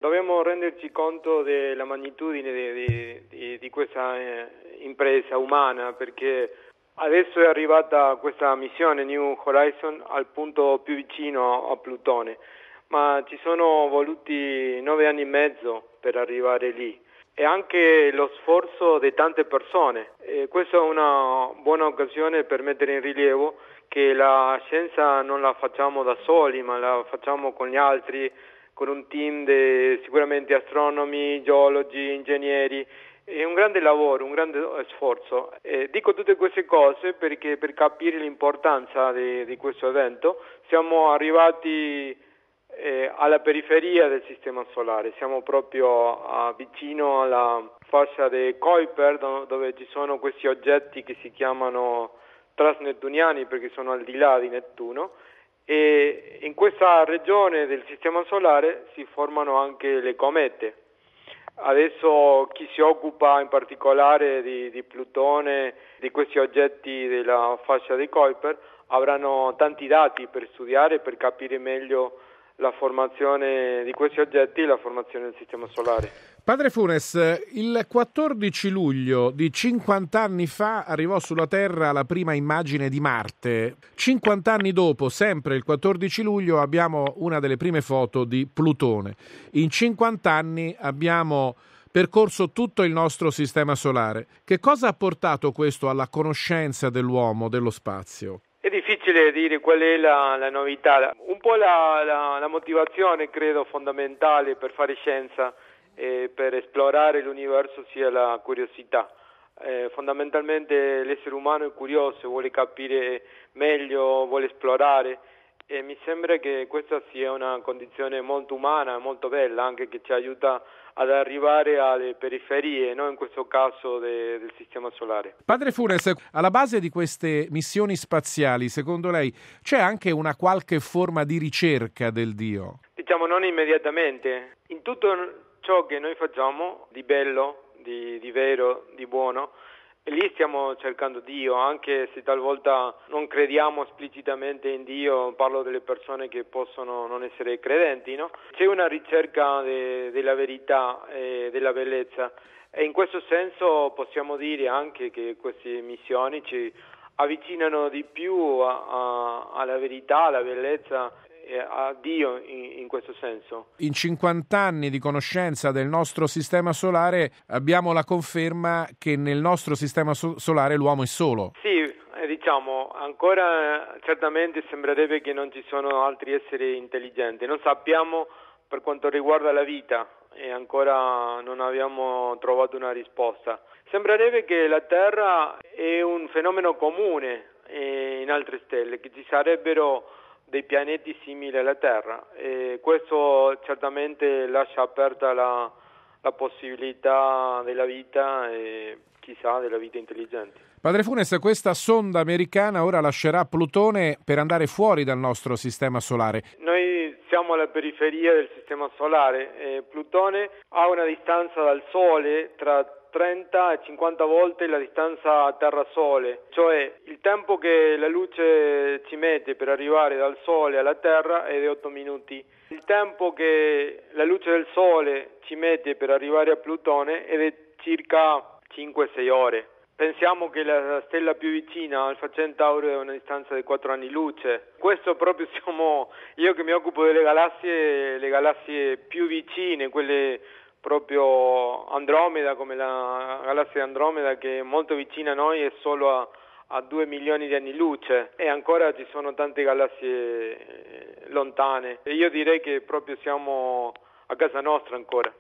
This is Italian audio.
Dobbiamo renderci conto della magnitudine di questa impresa umana, perché adesso è arrivata questa missione New Horizon al punto più vicino a Plutone, ma ci sono voluti 9 anni e mezzo per arrivare lì. E anche lo sforzo di tante persone. Questa è una buona occasione per mettere in rilievo che la scienza non la facciamo da soli, ma la facciamo con gli altri, con un team di sicuramente astronomi, geologi, ingegneri. È un grande lavoro, un grande sforzo. Dico tutte queste cose perché per capire l'importanza di questo evento siamo arrivati alla periferia del sistema solare, siamo proprio vicino alla fascia di Kuiper, dove ci sono questi oggetti che si chiamano transnettuniani perché sono al di là di Nettuno, e in questa regione del sistema solare si formano anche le comete. Adesso chi si occupa in particolare di Plutone, di questi oggetti della fascia di Kuiper, avranno tanti dati per studiare, per capire meglio la formazione di questi oggetti e la formazione del sistema solare. Padre Funes, il 14 luglio di 50 anni fa arrivò sulla Terra la prima immagine di Marte. 50 anni dopo, sempre il 14 luglio, abbiamo una delle prime foto di Plutone. In 50 anni abbiamo percorso tutto il nostro sistema solare. Che cosa ha portato questo alla conoscenza dell'uomo, dello spazio? È difficile dire qual è la novità, un po' la motivazione credo fondamentale per fare scienza e per esplorare l'universo sia la curiosità. Fondamentalmente l'essere umano è curioso, vuole capire meglio, vuole esplorare e mi sembra che questa sia una condizione molto umana, molto bella, anche che ci aiuta ad arrivare alle periferie, no? In questo caso del sistema solare. Padre Funes, alla base di queste missioni spaziali, secondo lei, c'è anche una qualche forma di ricerca del Dio? Diciamo non immediatamente. In tutto ciò che noi facciamo di bello, di vero, di buono, e lì stiamo cercando Dio, anche se talvolta non crediamo esplicitamente in Dio, parlo delle persone che possono non essere credenti, no? C'è una ricerca della verità e della bellezza e in questo senso possiamo dire anche che queste missioni ci avvicinano di più alla verità, alla bellezza, a Dio in questo senso. In 50 anni di conoscenza del nostro sistema solare abbiamo la conferma che nel nostro sistema solare l'uomo è solo. Sì, diciamo, ancora certamente sembrerebbe che non ci sono altri esseri intelligenti. Non sappiamo per quanto riguarda la vita e ancora non abbiamo trovato una risposta. Sembrerebbe che la Terra è un fenomeno comune in altre stelle, che ci sarebbero dei pianeti simili alla Terra e questo certamente lascia aperta la possibilità della vita e chissà della vita intelligente. Padre Funes, questa sonda americana ora lascerà Plutone per andare fuori dal nostro sistema solare. Noi siamo alla periferia del sistema solare e Plutone ha una distanza dal Sole tra 30 e 50 volte la distanza Terra-Sole, cioè il tempo che la luce ci mette per arrivare dal Sole alla Terra è di 8 minuti. Il tempo che la luce del Sole ci mette per arrivare a Plutone è di circa 5-6 ore. Pensiamo che la stella più vicina, Alfa Centauro, è una distanza di 4 anni luce. Questo proprio io che mi occupo delle galassie, le galassie più vicine, quelle proprio Andromeda, come la galassia Andromeda che è molto vicina a noi, è solo a 2 milioni di anni luce e ancora ci sono tante galassie lontane e io direi che proprio siamo a casa nostra ancora.